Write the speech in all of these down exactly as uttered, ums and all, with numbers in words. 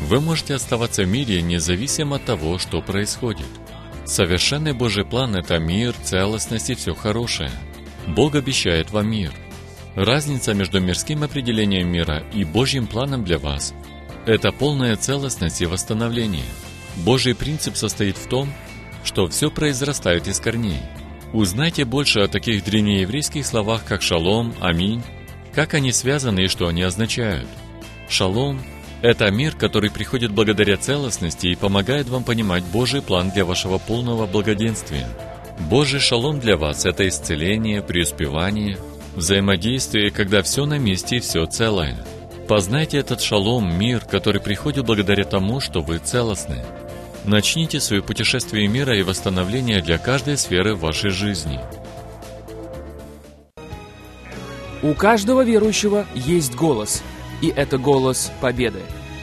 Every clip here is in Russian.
Вы можете оставаться в мире независимо от того, что происходит. Совершенный Божий план — это мир, целостность и все хорошее. Бог обещает вам мир. Разница между мирским определением мира и Божьим планом для вас — это полная целостность и восстановление. Божий принцип состоит в том, что все произрастает из корней. Узнайте больше о таких древнееврейских словах, как «шалом», «аминь», как они связаны и что они означают. Шалом — это мир, который приходит благодаря целостности и помогает вам понимать Божий план для вашего полного благоденствия. Божий шалом для вас — это исцеление, преуспевание, взаимодействие, когда все на месте и все целое. Познайте этот шалом, мир, который приходит благодаря тому, что вы целостны. Начните свое путешествие мира и восстановления для каждой сферы вашей жизни. У каждого верующего есть голос, и это голос победы.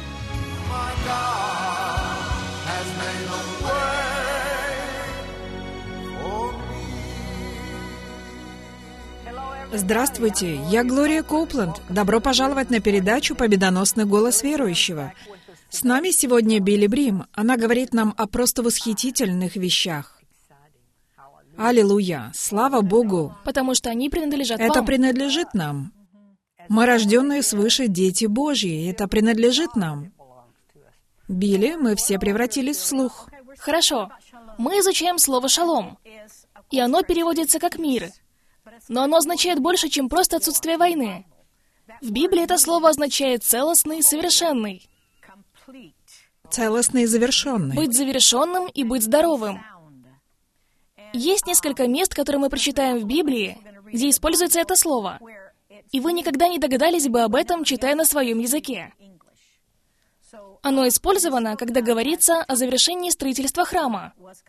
Здравствуйте, я Глория Коупленд. Добро пожаловать на передачу «Победоносный голос верующего». С нами сегодня Билли Брим. Она говорит нам о просто восхитительных вещах. Аллилуйя! Слава Богу! Потому что они принадлежат вам. Это принадлежит нам. Мы рожденные свыше дети Божьи. Это принадлежит нам. Билли, мы все превратились в слух. Хорошо. Мы изучаем слово «шалом». И оно переводится как «мир». Но оно означает больше, чем просто отсутствие войны. В Библии это слово означает «целостный», «совершенный». Целостный и завершенный. Быть завершенным и быть здоровым. Есть несколько мест, которые мы прочитаем в Библии, где используется это слово. И вы никогда не догадались бы об этом, читая на своем языке. Оно использовано, когда говорится о завершении строительства храма.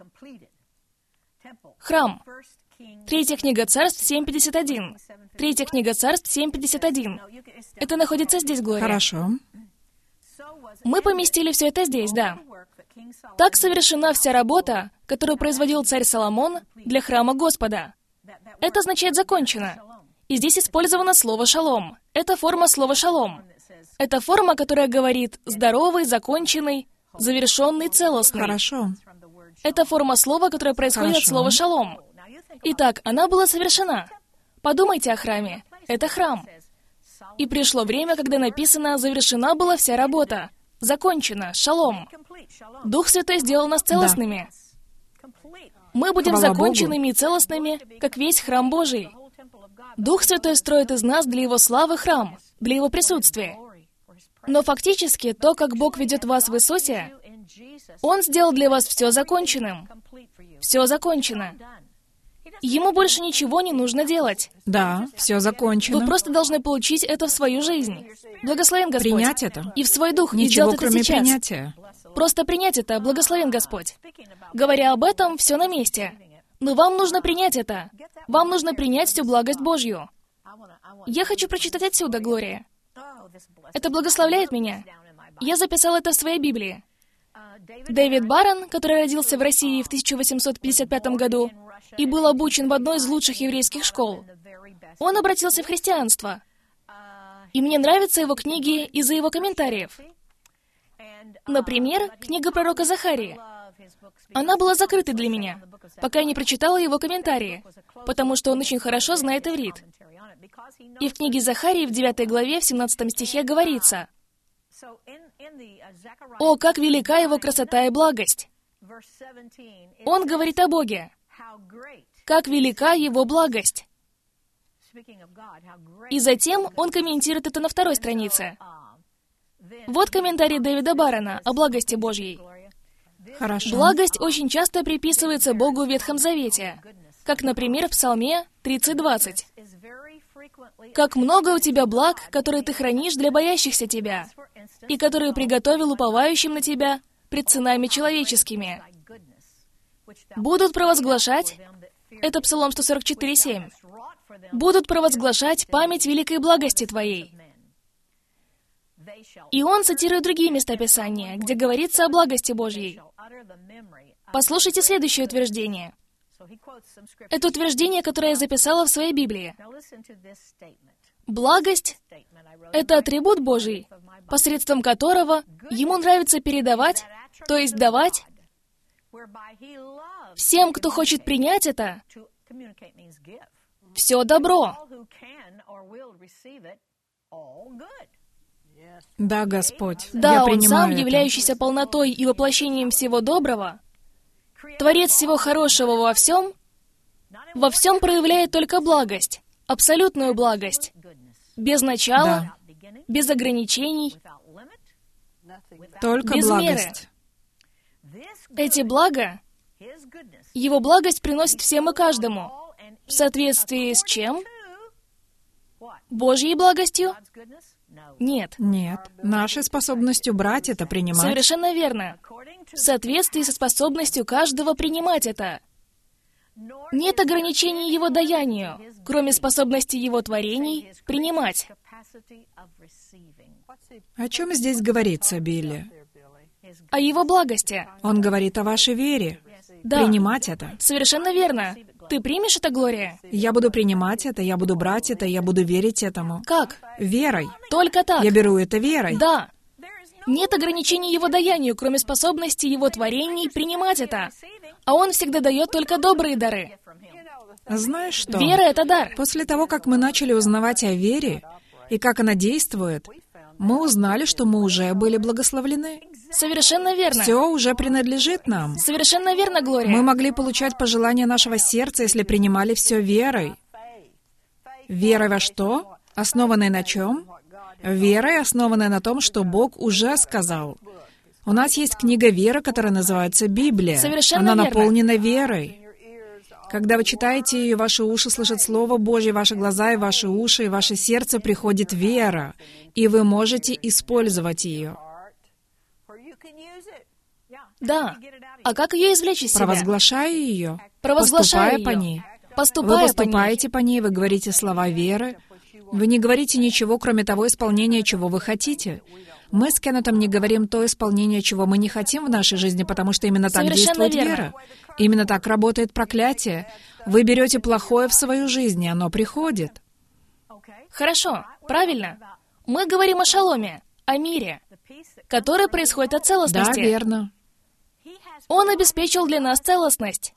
Храм. Третья книга Царств семь пятьдесят один. Третья книга Царств семь пятьдесят один. Это находится здесь, Глория. Хорошо. Мы поместили все это здесь, да. Так совершена вся работа, которую производил царь Соломон для храма Господа. Это означает «закончено». И здесь использовано слово «шалом». Это форма слова «шалом». Это форма, которая говорит «здоровый», «законченный», «завершенный», «целостный». Хорошо. Это форма слова, которая происходит Хорошо. от слова «шалом». Итак, она была совершена. Подумайте о храме. Это храм. И пришло время, когда написано «завершена была вся работа». Закончено. Шалом. Дух Святой сделал нас целостными. Мы будем Хвала законченными Богу. и целостными, как весь храм Божий. Дух Святой строит из нас для Его славы храм, для Его присутствия. Но фактически то, как Бог ведет вас в Иисусе, Он сделал для вас все законченным. Все закончено. Ему больше ничего не нужно делать. Да, все закончено. Вы просто должны получить это в свою жизнь. Благословен Господь. Принять это. И в свой дух. И Ничего, сделать это кроме сейчас. принятия. Просто принять это. Благословен Господь. Говоря об этом, все на месте. Но вам нужно принять это. Вам нужно принять всю благость Божью. Я хочу прочитать отсюда, Глория. Это благословляет меня. Я записал это в своей Библии. Дэвид Барон, который родился в России в тысяча восемьсот пятьдесят пятом году и был обучен в одной из лучших еврейских школ, он обратился в христианство. И мне нравятся его книги из-за его комментариев. Например, книга пророка Захарии. Она была закрыта для меня, пока я не прочитала его комментарии, потому что он очень хорошо знает иврит. И в книге Захарии в девятой главе, в семнадцатом стихе говорится: «О, как велика его красота и благость!» Он говорит о Боге. Как велика его благость! И затем он комментирует это на второй странице. Вот комментарий Дэвида Барона о благости Божьей. Хорошо. Благость очень часто приписывается Богу в Ветхом Завете, как, например, в Псалме тридцать двадцать. «Как много у тебя благ, которые ты хранишь для боящихся тебя, и которые приготовил уповающим на тебя пред сынами человеческими. Будут провозглашать...» Это Псалом сто сорок четыре семь. «Будут провозглашать память великой благости твоей». И он цитирует другие места Писания, где говорится о благости Божьей. Послушайте следующее утверждение. Это утверждение, которое я записала в своей Библии. Благость — это атрибут Божий, посредством которого Ему нравится передавать, то есть давать, всем, кто хочет принять это, все добро. Да, Господь, Да, я Он принимаю сам, это. являющийся полнотой и воплощением всего доброго, Творец всего хорошего во всем, во всем проявляет только благость, абсолютную благость, без начала, Да. без ограничений, Только без меры. благость. Эти блага, Его благость приносит всем и каждому, в соответствии с чем? Божьей благостью? Нет. Нет. Нашей способностью брать это, принимать. Совершенно верно. В соответствии со способностью каждого принимать это. Нет ограничений Его даянию, кроме способности Его творений принимать. О чем здесь говорится, Билли? О Его благости. Он говорит о вашей вере. Да. Принимать это. Совершенно верно. Ты примешь это, Глория? Я буду принимать это, я буду брать это, я буду верить этому. Как? Верой. Только так. Я беру это верой. Да. Нет ограничений Его даянию, кроме способности Его творений принимать это. А Он всегда дает только добрые дары. Знаешь что? Вера — это дар. После того, как мы начали узнавать о вере и как она действует, мы узнали, что мы уже были благословлены. Совершенно верно. Все уже принадлежит нам. Совершенно верно, Глория. Мы могли получать пожелания нашего сердца, если принимали все верой. Верой во что? Основанной на чем? Верой, основанной на том, что Бог уже сказал. У нас есть книга веры, которая называется Библия. Совершенно Она верно. наполнена верой. Когда вы читаете ее, ваши уши слышат Слово Божье, ваши глаза и ваши уши, и ваше сердце приходит вера, и вы можете использовать ее. Да. А как ее извлечь из себя? Провозглашая ее, Провозглашая поступая по ее. ней. Вы Поступая по ней. поступаете по ней, вы говорите слова веры. Вы не говорите ничего, кроме того исполнения, чего вы хотите. Мы с Кеннетом не говорим то исполнение, чего мы не хотим в нашей жизни, потому что именно так Совершенно действует верно. вера. Именно так работает проклятие. Вы берете плохое в свою жизнь, и оно приходит. Хорошо, правильно. Мы говорим о шаломе, о мире, который происходит от Да, целостности. верно. Он обеспечил для нас целостность.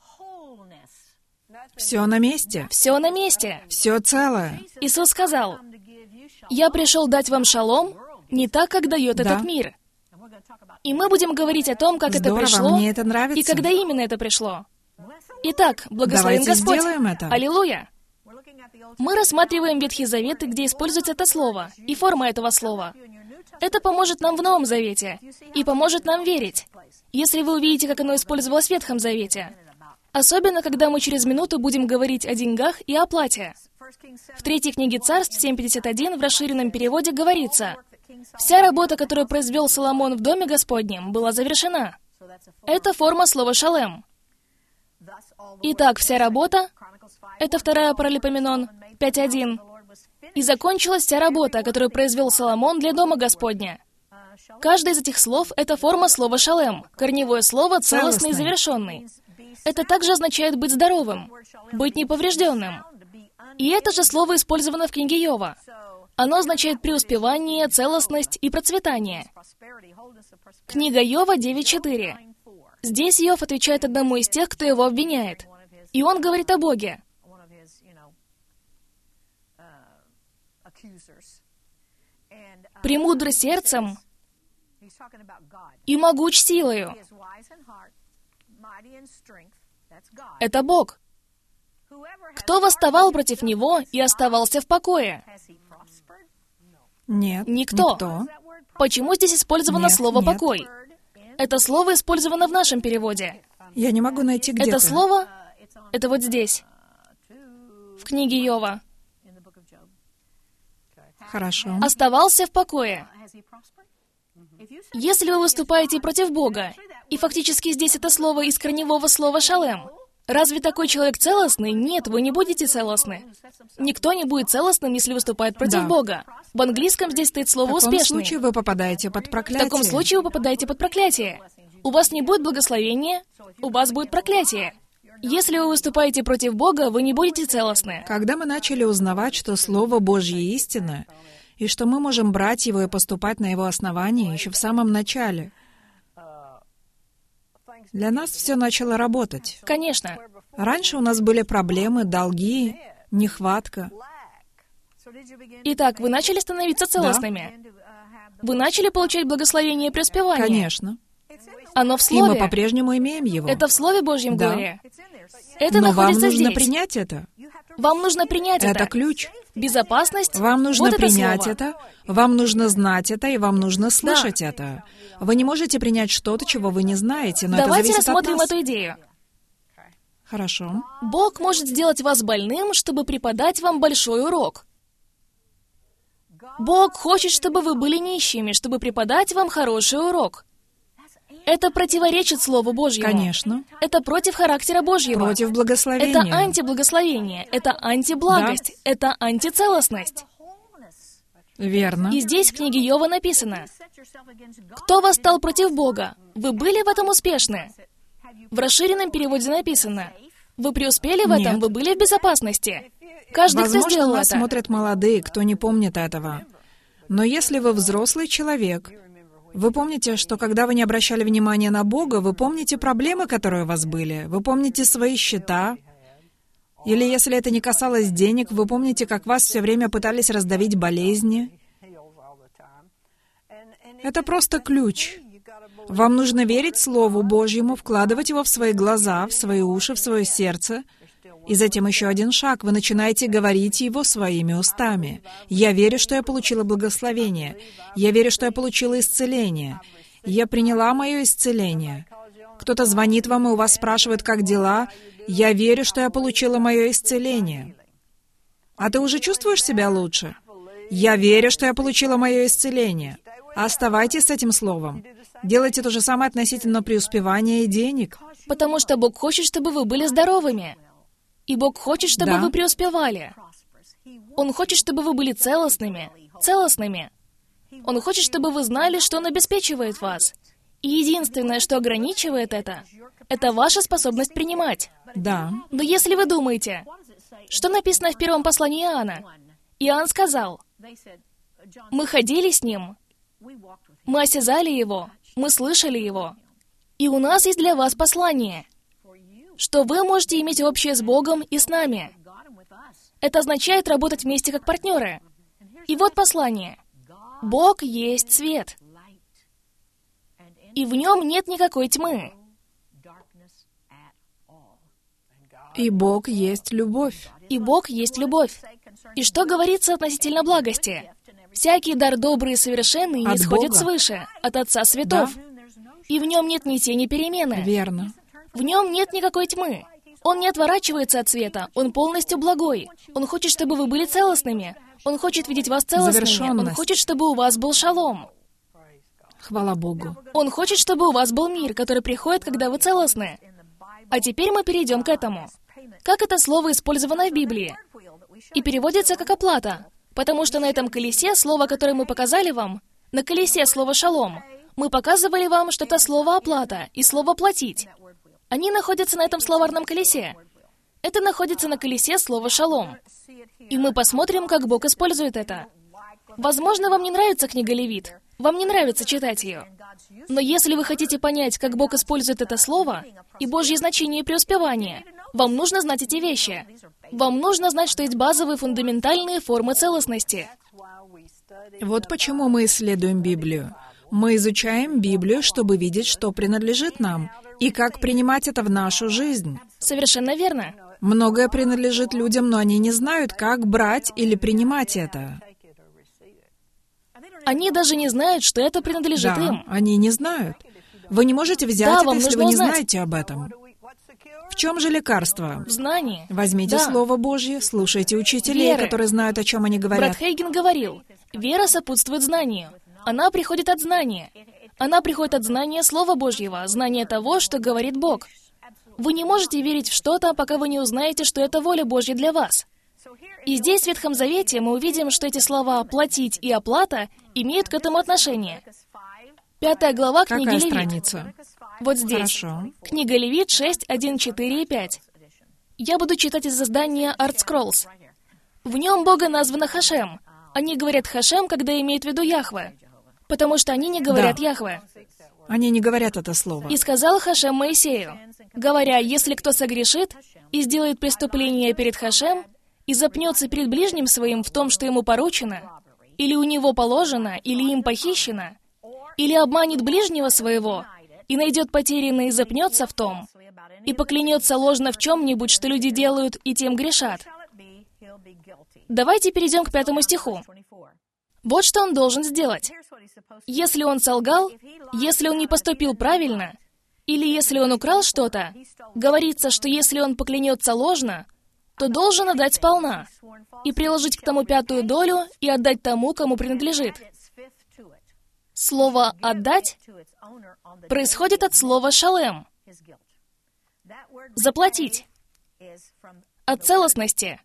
Все на месте. Все на месте. Все целое. Иисус сказал: «Я пришел дать вам шалом не так, как дает Да. этот мир». И мы будем говорить о том, как это Здорово, пришло мне это нравится. и когда именно это пришло. Итак, благословен Давайте Господь. сделаем это. Аллилуйя. Мы рассматриваем Ветхий Завет, где используется это слово и форма этого слова. Это поможет нам в Новом Завете и поможет нам верить, если вы увидите, как оно использовалось в Ветхом Завете. Особенно, когда мы через минуту будем говорить о деньгах и оплате. В третьей книге Царств семь пятьдесят один в расширенном переводе говорится: «Вся работа, которую произвел Соломон в Доме Господнем, была завершена». Это форма слова «шалем». Итак, вся работа — это вторая Паралипоменон пять один. «И закончилась вся работа, которую произвел Соломон для Дома Господня». Каждое из этих слов — это форма слова «шалем», корневое слово «целостный» и Целостный. «завершенный». Это также означает быть здоровым, быть неповрежденным. И это же слово использовано в книге Йова. Оно означает преуспевание, целостность и процветание. Книга Йова девять четыре. Здесь Йов отвечает одному из тех, кто его обвиняет. И он говорит о Боге. «Премудр сердцем и могуч силою». Это Бог. Кто восставал против Него и оставался в покое? Нет. Никто. Никто. Почему здесь использовано Нет, слово нет. «покой»? Это слово использовано в нашем переводе. Я не могу найти где-то. Это слово — это вот здесь, в книге Йова. Хорошо. «Оставался в покое». Если вы выступаете против Бога, и фактически здесь это слово из корневого слова «шалем», разве такой человек целостный? Нет, вы не будете целостны. Никто не будет целостным, если выступает против Да. Бога. В английском здесь стоит В слово таком «успешный». случае вы попадаете под В проклятие. таком случае вы попадаете под проклятие. У вас не будет благословения, у вас будет проклятие. Если вы выступаете против Бога, вы не будете целостны. Когда мы начали узнавать, что Слово Божье истина, и что мы можем брать его и поступать на его основании еще в самом начале, для нас все начало работать. Конечно. Раньше у нас были проблемы, долги, нехватка. Итак, вы начали становиться целостными. Вы начали получать благословение и преуспевание. Конечно. Оно в И Слове. мы по-прежнему имеем его. Это в Слове Божьем, Да. Глория. Это Но вам находится нужно здесь. принять это. Вам нужно принять это. Это ключ. Безопасность. Вам нужно вот это принять слово. это, вам нужно знать это, и вам нужно слышать это. Вы не можете принять что-то, чего вы не знаете, но Давайте это зависит рассмотрим от нас. эту идею. Хорошо. Бог может сделать вас больным, чтобы преподать вам большой урок. Бог хочет, чтобы вы были нищими, чтобы преподать вам хороший урок. Это противоречит Слову Божьему. Конечно. Это против характера Божьего. Против благословения. Это антиблагословение, это антиблагость, это антицелостность. Верно. И здесь в книге Иова написано: «Кто восстал против Бога? Вы были в этом успешны?» В расширенном переводе написано: «Вы преуспели в этом, Нет. вы были в безопасности». Каждый, кто Возможно, сделал нас это. смотрят молодые, кто не помнит этого. Но если вы взрослый человек, вы помните, что когда вы не обращали внимания на Бога, вы помните проблемы, которые у вас были, вы помните свои счета, или если это не касалось денег, вы помните, как вас все время пытались раздавить болезни. Это просто ключ. Вам нужно верить Слову Божьему, вкладывать его в свои глаза, в свои уши, в свое сердце. И затем еще один шаг. Вы начинаете говорить его своими устами. «Я верю, что я получила благословение. Я верю, что я получила исцеление. Я приняла мое исцеление». Кто-то звонит вам, и у вас спрашивают, как дела. «Я верю, что я получила мое исцеление». А ты уже чувствуешь себя лучше? «Я верю, что я получила мое исцеление». Оставайтесь с этим словом. Делайте то же самое относительно преуспевания и денег. Потому что Бог хочет, чтобы вы были здоровыми. И Бог хочет, чтобы Да. вы преуспевали. Он хочет, чтобы вы были целостными, целостными. Он хочет, чтобы вы знали, что Он обеспечивает вас. И единственное, что ограничивает это, это ваша способность принимать. Да. Но если вы думаете, что написано в первом послании Иоанна? Иоанн сказал: «Мы ходили с Ним, мы осязали Его, мы слышали Его. И у нас есть для вас послание, что вы можете иметь общее с Богом и с нами». Это означает работать вместе как партнеры. И вот послание. Бог есть свет, и в нем нет никакой тьмы. И Бог есть любовь. И Бог есть любовь. И что говорится относительно благости? Всякий дар добрый и совершенный От нисходит Бога. свыше, от Отца Светов. И в нем нет ни тени перемены. Верно. В нем нет никакой тьмы. Он не отворачивается от света, он полностью благой. Он хочет, чтобы вы были целостными. Он хочет видеть вас целостными. Он Завершенность. хочет, чтобы у вас был шалом. Хвала Богу. Он хочет, чтобы у вас был мир, который приходит, когда вы целостны. А теперь мы перейдем к этому. Как это слово использовано в Библии? И переводится как оплата. Потому что на этом колесе, слово, которое мы показали вам, на колесе слово «шалом», мы показывали вам, что это слово «оплата» и слово «платить». Они находятся на этом словарном колесе. Это находится на колесе слова «шалом». И мы посмотрим, как Бог использует это. Возможно, вам не нравится книга Левит. Вам не нравится читать ее. Но если вы хотите понять, как Бог использует это слово и Божье значение преуспевания, вам нужно знать эти вещи. Вам нужно знать, что есть базовые фундаментальные формы целостности. Вот почему мы исследуем Библию. Мы изучаем Библию, чтобы видеть, что принадлежит нам, и как принимать это в нашу жизнь. Совершенно верно. Многое принадлежит людям, но они не знают, как брать или принимать это. Они даже не знают, что это принадлежит Да, им. они не знают. Вы не можете взять Да, это, вам если нужно вы не узнать. знаете об этом. В чем же лекарство? В знании. Возьмите Да. Слово Божье, слушайте учителей, Веры. которые знают, о чем они Брат говорят. Хейген говорил, вера сопутствует знанию. Она приходит от знания. Она приходит от знания Слова Божьего, знания того, что говорит Бог. Вы не можете верить в что-то, пока вы не узнаете, что это воля Божья для вас. И здесь, в Ветхом Завете, мы увидим, что эти слова «платить» и «оплата» имеют к этому отношение. Пятая глава книги Какая Левит. страница? Вот здесь. Хорошо. Книга Левит шесть, один, четыре и пять. Я буду читать из издания Art Scrolls. В нем Бога названо Хашем. Они говорят Хашем, когда имеют в виду Яхве, потому что они не говорят Да. Яхве. Они не говорят это слово. И сказал Хашем Моисею, говоря, если кто согрешит и сделает преступление перед Хашем, и запнется перед ближним своим в том, что ему поручено, или у него положено, или им похищено, или обманет ближнего своего, и найдет потерянное и запнется в том, и поклянется ложно в чем-нибудь, что люди делают, и тем грешат. Давайте перейдем к пятому стиху. Вот что он должен сделать. Если он солгал, если он не поступил правильно, или если он украл что-то, говорится, что если он поклянется ложно, то должен отдать сполна, и приложить к тому пятую долю, и отдать тому, кому принадлежит. Слово «отдать» происходит от слова «шалем» — «заплатить», от целостности.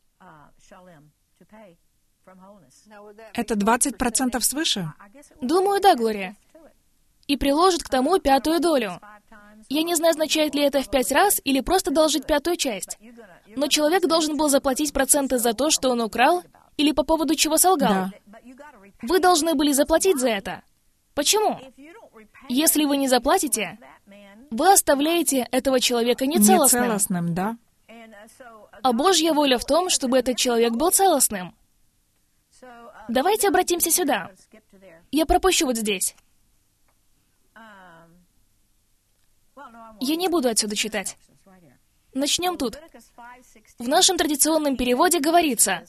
Это двадцать процентов свыше? Думаю, да, Глория. И приложит к тому пятую долю. Я не знаю, означает ли это в пять раз или просто должить пятую часть. Но человек должен был заплатить проценты за то, что он украл, или по поводу чего солгал. Да. Вы должны были заплатить за это. Почему? Если вы не заплатите, вы оставляете этого человека нецелостным. Нецелостным, да. А Божья воля в том, чтобы этот человек был целостным. Давайте обратимся сюда. Я пропущу вот здесь. Я не буду отсюда читать. Начнем тут. В нашем традиционном переводе говорится,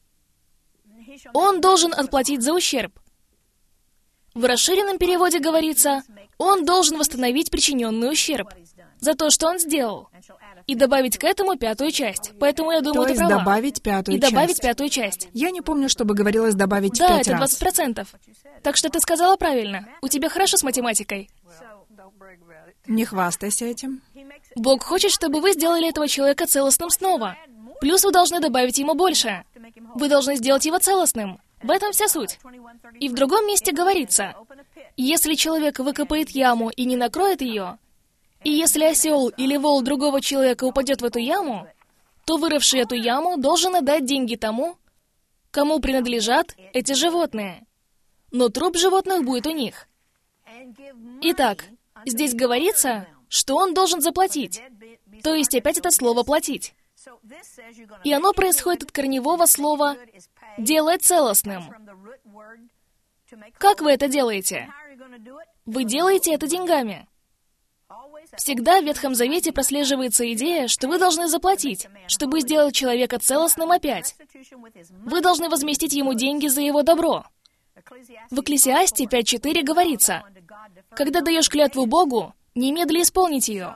«Он должен отплатить за ущерб». В расширенном переводе говорится, «Он должен восстановить причиненный ущерб за то, что он сделал, и добавить к этому пятую часть». Поэтому я думаю, То ты есть права. добавить пятую И часть. добавить пятую часть. Я не помню, чтобы говорилось добавить Да, пять это раз. двадцать процентов. Так что ты сказала правильно. У тебя хорошо с математикой. Не хвастайся этим. Бог хочет, чтобы вы сделали этого человека целостным снова. Плюс вы должны добавить ему больше. Вы должны сделать его целостным. В этом вся суть. И в другом месте говорится, если человек выкопает яму и не накроет ее, и если осел или вол другого человека упадет в эту яму, то вырывший эту яму должен отдать деньги тому, кому принадлежат эти животные. Но труп животных будет у них. Итак, здесь говорится, что он должен заплатить. То есть опять это слово «платить». И оно происходит от корневого слова «делать целостным». Как вы это делаете? Вы делаете это деньгами. Всегда в Ветхом Завете прослеживается идея, что вы должны заплатить, чтобы сделать человека целостным опять. Вы должны возместить ему деньги за его добро. В Экклесиасте пять четыре говорится, «Когда даешь клятву Богу, немедли исполнить ее».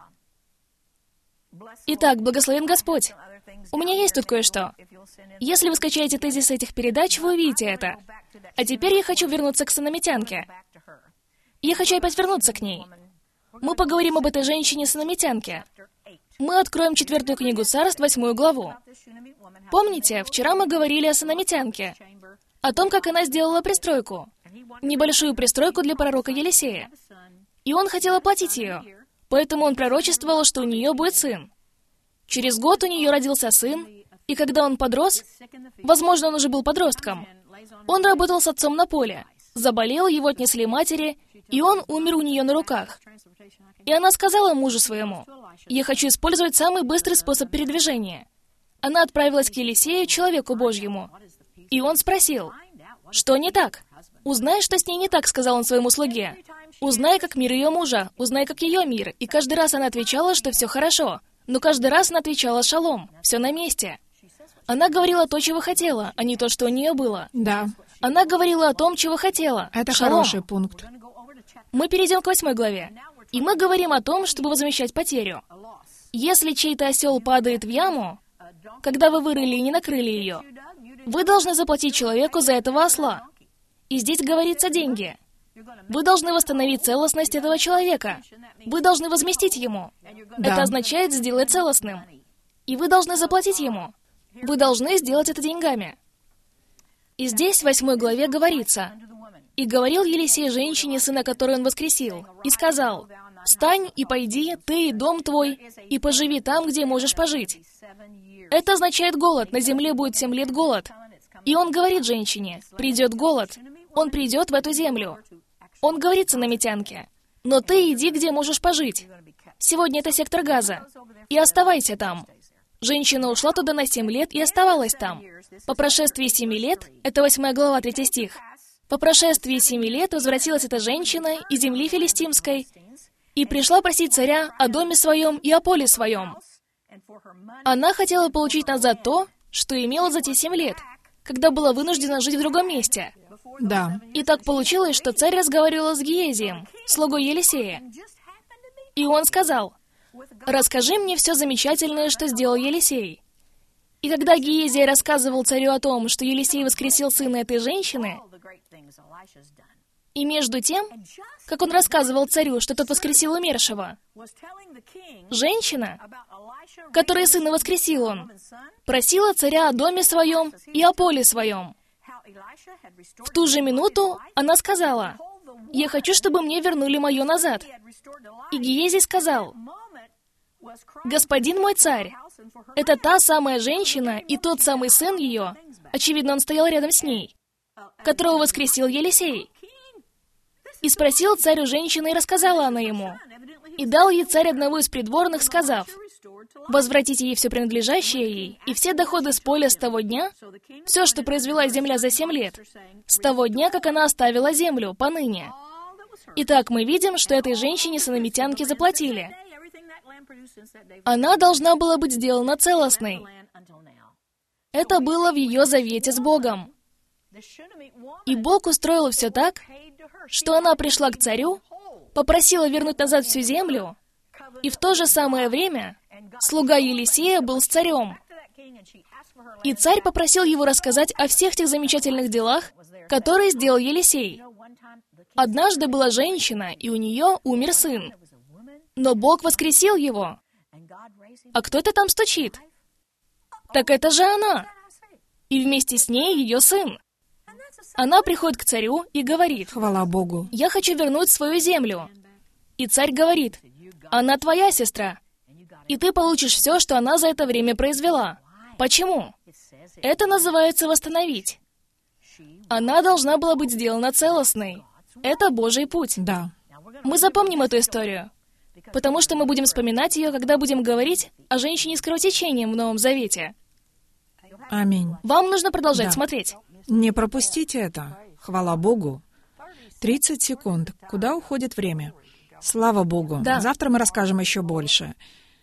Итак, благословен Господь. У меня есть тут кое-что. Если вы скачаете тезис этих передач, вы увидите это. А теперь я хочу вернуться к сыномитянке. Я хочу опять вернуться к ней. Мы поговорим об этой женщине-сыномитянке. Мы откроем четвертую книгу Царств, восьмую главу. Помните, вчера мы говорили о сыномитянке, о том, как она сделала пристройку, небольшую пристройку для пророка Елисея. И он хотел оплатить ее, поэтому он пророчествовал, что у нее будет сын. Через год у нее родился сын, и когда он подрос, возможно, он уже был подростком, он работал с отцом на поле, заболел, его отнесли матери, и он умер у нее на руках. И она сказала мужу своему, «Я хочу использовать самый быстрый способ передвижения». Она отправилась к Елисею, человеку Божьему, и он спросил, «Что не так?» «Узнай, что с ней не так», — сказал он своему слуге. «Узнай, как мир ее мужа, узнай, как ее мир». И каждый раз она отвечала, что все хорошо, но каждый раз она отвечала шалом, все на месте. Она говорила то, чего хотела, а не то, что у нее было. Да, Она говорила о том, чего хотела. это Шалом. хороший пункт. Мы перейдем к восьмой главе. И мы говорим о том, чтобы возмещать потерю. Если чей-то осел падает в яму, когда вы вырыли и не накрыли ее, вы должны заплатить человеку за этого осла. И здесь говорится деньги. Вы должны восстановить целостность этого человека. Вы должны возместить ему. Да. Это означает сделать целостным. И вы должны заплатить ему. Вы должны сделать это деньгами. И здесь в восьмой главе говорится, «И говорил Елисей женщине, сына которой он воскресил, и сказал, «Встань и пойди, ты и дом твой, и поживи там, где можешь пожить». Это означает голод. На земле будет семь лет голод. И он говорит женщине: «Придет голод. Он придет в эту землю». Он говорит синамитянке: «Но ты иди, где можешь пожить. Сегодня это сектор Газа. И оставайся там». Женщина ушла туда на семь лет и оставалась там. По прошествии семи лет, это восьмая глава, третий стих, по прошествии семи лет возвратилась эта женщина из земли филистимской и пришла просить царя о доме своем и о поле своем. Она хотела получить назад то, что имела за те семь лет, когда была вынуждена жить в другом месте. Да. И так получилось, что царь разговаривал с Гиезием, слугой Елисея. И он сказал: «Расскажи мне все замечательное, что сделал Елисей». И когда Гиезий рассказывал царю о том, что Елисей воскресил сына этой женщины, и между тем, как он рассказывал царю, что тот воскресил умершего, женщина, которой сына воскресил он, просила царя о доме своем и о поле своем. В ту же минуту она сказала: «Я хочу, чтобы мне вернули мое назад». И Гиезий сказал: «Господин мой царь, это та самая женщина и тот самый сын ее, очевидно, он стоял рядом с ней, которого воскресил Елисей». И спросил царь у женщины, и рассказала она ему. И дал ей царь одного из придворных, сказав: «Возвратите ей все принадлежащее ей, и все доходы с поля с того дня, все, что произвела земля за семь лет, с того дня, как она оставила землю, поныне». Итак, мы видим, что этой женщине синамитянки заплатили. Она должна была быть сделана целостной. Это было в ее завете с Богом. И Бог устроил все так, что она пришла к царю, попросила вернуть назад всю землю, и в то же самое время слуга Елисея был с царем. И царь попросил его рассказать о всех тех замечательных делах, которые сделал Елисей. Однажды была женщина, и у нее умер сын. Но Бог воскресил его. А кто это там стучит? Так это же она. И вместе с ней ее сын. Она приходит к царю и говорит: Хвала Богу. «Я хочу вернуть свою землю». И царь говорит: «Она твоя сестра, и ты получишь все, что она за это время произвела». Почему? Это называется восстановить. Она должна была быть сделана целостной. Это Божий путь. Да. Мы запомним эту историю, потому что мы будем вспоминать ее, когда будем говорить о женщине с кровотечением в Новом Завете. Аминь. Вам нужно продолжать Да. смотреть. Не пропустите это. Хвала Богу. тридцать секунд. Куда уходит время? Слава Богу. Да. Завтра мы расскажем еще больше.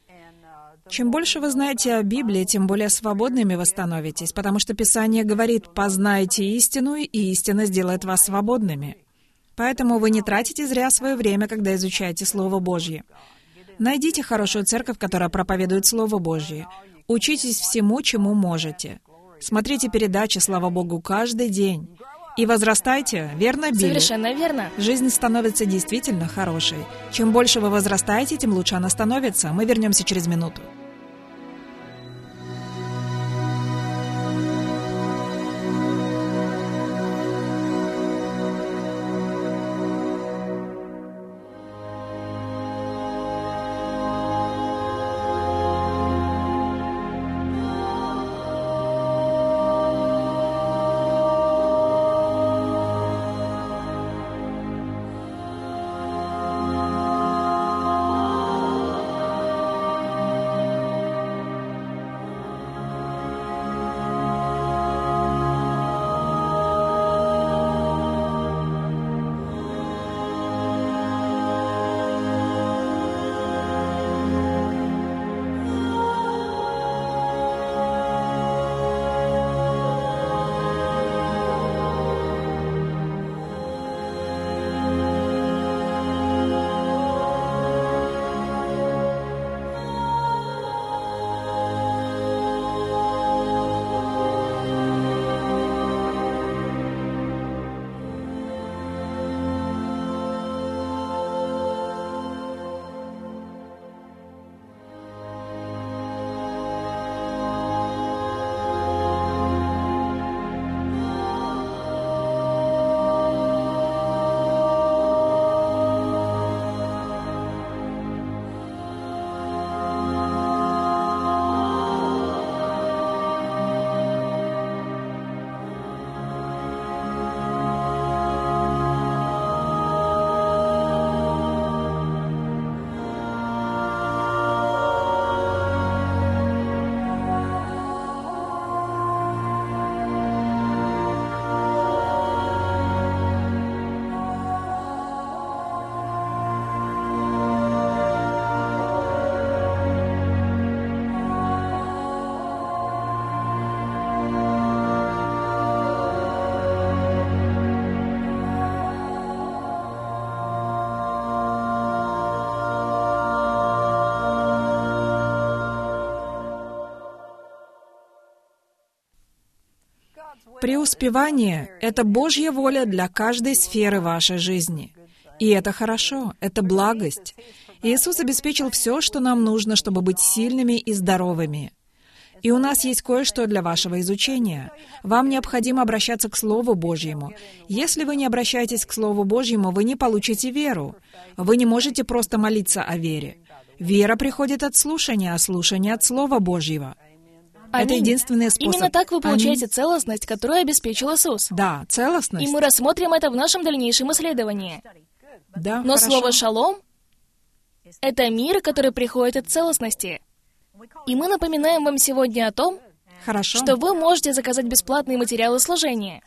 Чем больше вы знаете о Библии, тем более свободными вы становитесь, потому что Писание говорит: «Познайте истину, и истина сделает вас свободными». Поэтому вы не тратите зря свое время, когда изучаете Слово Божье. Найдите хорошую церковь, которая проповедует Слово Божье. Учитесь всему, чему можете. Смотрите передачи, слава Богу, каждый день. И возрастайте, верно, Билли? Совершенно верно. Жизнь становится действительно хорошей. Чем больше вы возрастаете, тем лучше она становится. Мы вернемся через минуту. Преуспевание — это Божья воля для каждой сферы вашей жизни. И это хорошо, это благость. Иисус обеспечил все, что нам нужно, чтобы быть сильными и здоровыми. И у нас есть кое-что для вашего изучения. Вам необходимо обращаться к Слову Божьему. Если вы не обращаетесь к Слову Божьему, вы не получите веру. Вы не можете просто молиться о вере. Вера приходит от слушания, а слушание от Слова Божьего. Аминь. Это единственный способ. Именно так вы получаете Аминь. целостность, которую обеспечил Иисус. Да, целостность. И мы рассмотрим это в нашем дальнейшем исследовании. Да, Но хорошо. слово «шалом» — это мир, который приходит от целостности. И мы напоминаем вам сегодня о том, Хорошо. что вы можете заказать бесплатные материалы служения.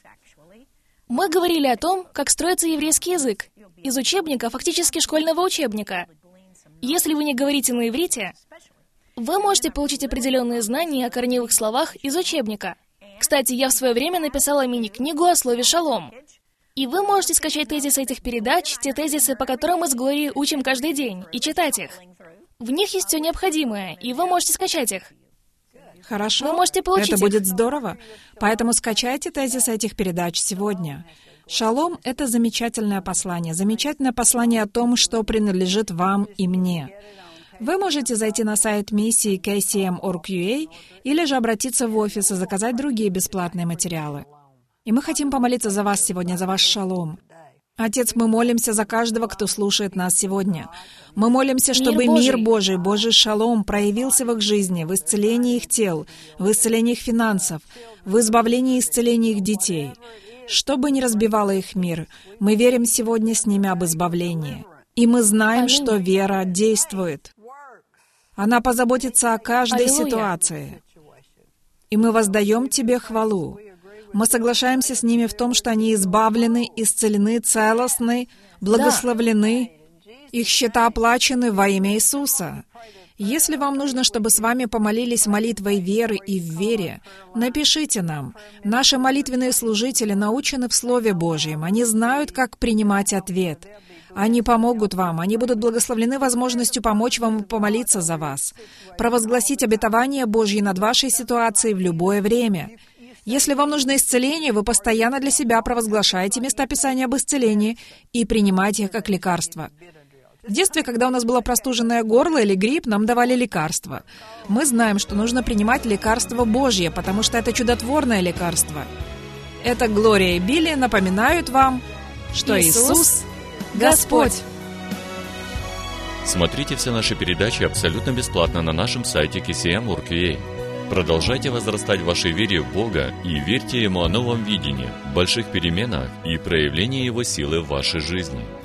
Мы говорили о том, как строится еврейский язык, из учебника, фактически школьного учебника. Если вы не говорите на иврите, вы можете получить определенные знания о корневых словах из учебника. Кстати, я в свое время написала мини-книгу о слове «шалом». И вы можете скачать тезисы этих передач, те тезисы, по которым мы с Глорией учим каждый день, и читать их. В них есть все необходимое, и вы можете скачать их. Хорошо. Вы можете получить Это их. будет здорово. Поэтому скачайте тезисы этих передач сегодня. Шалом — это замечательное послание. Замечательное послание о том, что принадлежит вам и мне. Вы можете зайти на сайт миссии кей си эм точка орг точка ю а или же обратиться в офис и заказать другие бесплатные материалы. И мы хотим помолиться за вас сегодня, за ваш шалом. Отец, мы молимся за каждого, кто слушает нас сегодня. Мы молимся, чтобы Мир мир Божий. Божий, Божий шалом проявился в их жизни, в исцелении их тел, в исцелении их финансов, в избавлении и исцелении их детей. Что бы ни разбивало их мир, мы верим сегодня с ними об избавлении. И мы знаем, Аминь. что вера действует. Она позаботится о каждой Аллилуйя. ситуации. И мы воздаем Тебе хвалу. Мы соглашаемся с ними в том, что они избавлены, исцелены, целостны, благословлены. Их счета оплачены во имя Иисуса. Если вам нужно, чтобы с вами помолились молитвой веры и в вере, напишите нам. Наши молитвенные служители научены в Слове Божьем. Они знают, как принимать ответ. Они помогут вам, они будут благословлены возможностью помочь вам и помолиться за вас, провозгласить обетование Божье над вашей ситуацией в любое время. Если вам нужно исцеление, вы постоянно для себя провозглашаете места Писания об исцелении и принимаете их как лекарство. В детстве, когда у нас было простуженное горло или грипп, нам давали лекарства. Мы знаем, что нужно принимать лекарство Божье, потому что это чудотворное лекарство. Это Глория и Билли напоминают вам, что Иисус Иисус — Господь. Смотрите все наши передачи абсолютно бесплатно на нашем сайте кей си эм точка орг точка ю а. Продолжайте возрастать в вашей вере в Бога и верьте Ему о новом видении, больших переменах и проявлении Его силы в вашей жизни.